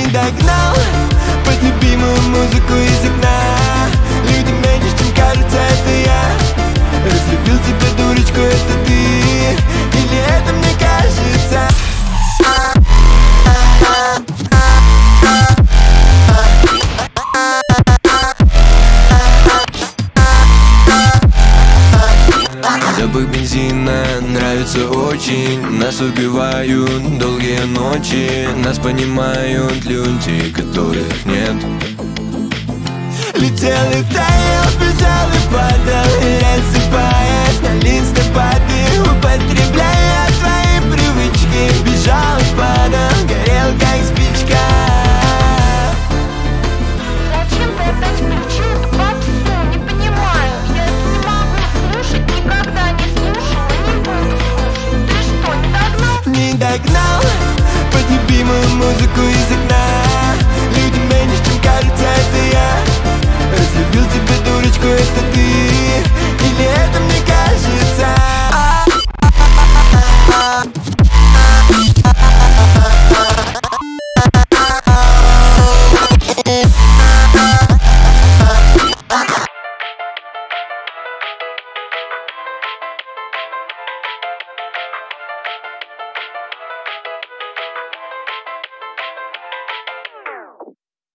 догнал под любимую музыку из окна. Люди меньше, чем кажется, это я. Разлюбил тебя, дурочку, это ты. Или это мне кажется? Запах бензина нравится очень. Нас убивают долгие ночи. Нас понимают люди, которых нет. Летел и таял, бежал и падал, рассыпаясь на листопады. Употребляя твои привычки, бежал и падал, горел как